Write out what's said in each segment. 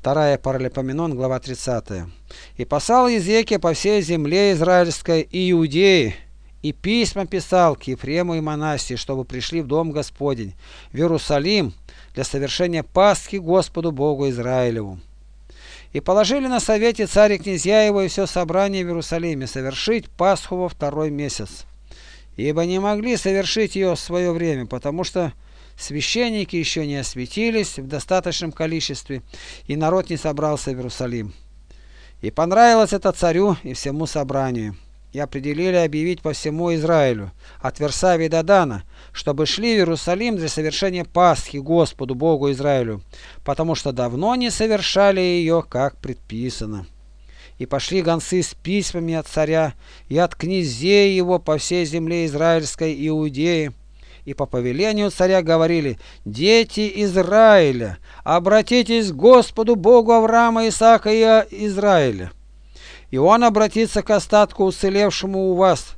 2 Паралипоменон, глава 30. «И послал Езекия по всей земле израильской и Иудеи, и письма писал к Ефрему и Манассии, чтобы пришли в дом Господень, в Иерусалим, для совершения Пасхи Господу Богу Израилеву. И положили на совете царь и князья его и все собрание в Иерусалиме совершить Пасху во 2-й месяц. Ибо не могли совершить ее в свое время, потому что священники еще не осветились в достаточном количестве, и народ не собрался в Иерусалим. И понравилось это царю и всему собранию. И определили объявить по всему Израилю, от Версавии до Дана, чтобы шли в Иерусалим для совершения Пасхи Господу Богу Израилю, потому что давно не совершали ее, как предписано. И пошли гонцы с письмами от царя и от князей его по всей земле израильской и Иудеи, и по повелению царя говорили: «Дети Израиля, обратитесь к Господу Богу Авраама, Исаака и Израиля, и он обратится к остатку уцелевшему у вас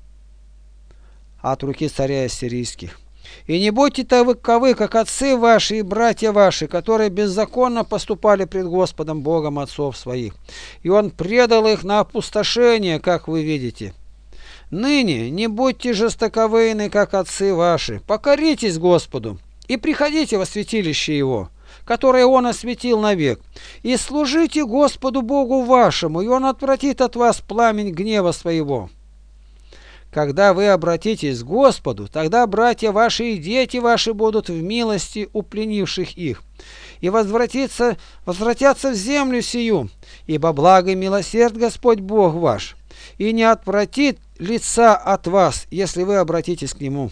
от руки царя ассирийских. И не будьте таковы, как отцы ваши и братья ваши, которые беззаконно поступали пред Господом Богом отцов своих, и он предал их на опустошение, как вы видите. Ныне не будьте жестоковыйны, как отцы ваши, покоритесь Господу и приходите во святилище Его, которое Он осветил навек, и служите Господу Богу вашему, и Он отвратит от вас пламень гнева своего. Когда вы обратитесь к Господу, тогда братья ваши и дети ваши будут в милости у пленивших их, и возвратятся в землю сию, ибо благ и милосерд Господь Бог ваш, и не отвратит лица от вас, если вы обратитесь к Нему».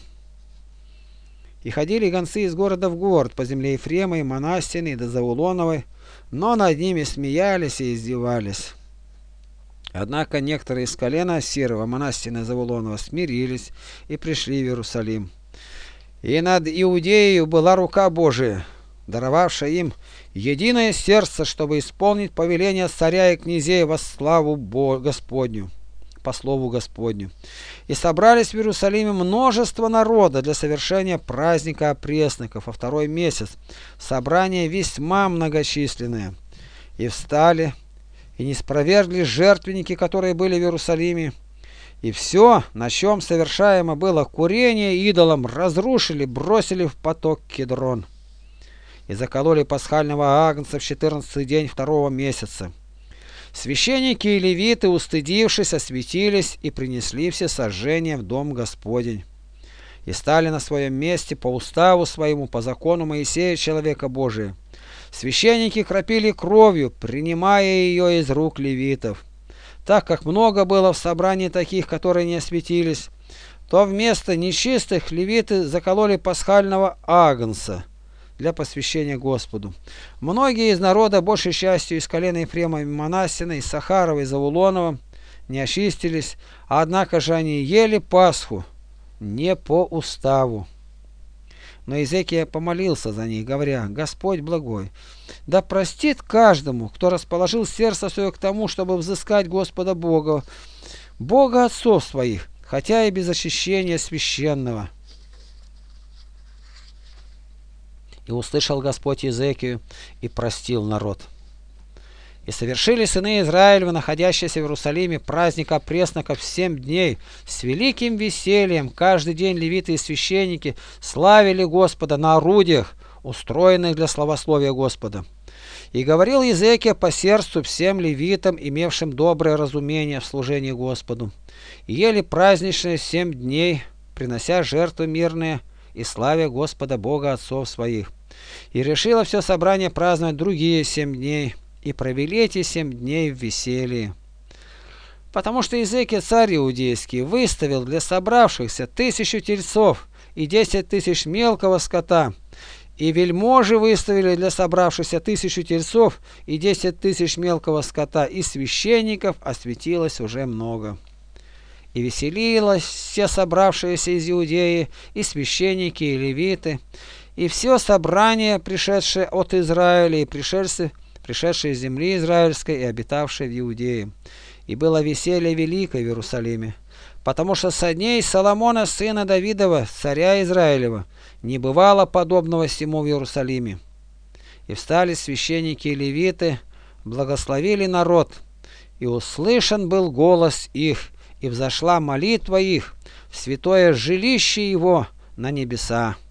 И ходили гонцы из города в город по земле Ефрема и Манассиной до Завулоновой, но над ними смеялись и издевались. Однако некоторые из колена Ассирова, Манассина и Завулонова смирились и пришли в Иерусалим. И над Иудеей была рука Божия, даровавшая им единое сердце, чтобы исполнить повеление царя и князей во славу Господню, по слову Господню. И собрались в Иерусалиме множество народа для совершения праздника опресноков во 2-й месяц, собрание весьма многочисленное. И встали, и не спровергли жертвенники, которые были в Иерусалиме, и все, на чем совершаемо было курение идолам, разрушили, бросили в поток Кедрон. И закололи пасхального агнца в 14-й день 2-го месяца. Священники и левиты, устыдившись, осветились и принесли все сожжения в дом Господень. И стали на своем месте по уставу своему, по закону Моисея, человека Божия. Священники кропили кровью, принимая ее из рук левитов. Так как много было в собрании таких, которые не осветились, то вместо нечистых левиты закололи пасхального агнца для посвящения Господу. Многие из народа, большей частью из колена Ефрема и Манассина, из Сахарова и Завулонова, не очистились, однако же они ели Пасху не по уставу. Но Иезекия помолился за них, говоря: «Господь благой, да простит каждому, кто расположил сердце свое к тому, чтобы взыскать Господа Бога, Бога отцов своих, хотя и без очищения священного». И услышал Господь Иезекию и простил народ. И совершили сыны Израилевы, находящиеся в Иерусалиме, праздник опресноков 7 дней, с великим весельем. Каждый день левиты и священники славили Господа на орудиях, устроенных для славословия Господа. И говорил Иезекия по сердцу всем левитам, имевшим доброе разумение в служении Господу. И ели праздничные 7 дней, принося жертвы мирные и славя Господа Бога отцов своих. И решило все собрание праздновать другие 7 дней, и провели эти 7 дней в веселье. Потому что Иезекия, царь иудейский, выставил для собравшихся 1000 тельцов и 10 000 мелкого скота, и вельможи выставили для собравшихся 1000 тельцов и 10 000 мелкого скота, и священников осветилось уже много. И веселилось все собравшиеся из Иудеи, и священники, и левиты, и все собрание, пришедшее от Израиля, и пришедшие из земли израильской и обитавшие в Иудее. И было веселье великое в Иерусалиме, потому что со дней Соломона, сына Давидова, царя Израилева, не бывало подобного сему в Иерусалиме. И встали священники и левиты благословили народ, и услышан был голос их, и взошла молитва их в святое жилище его на небеса.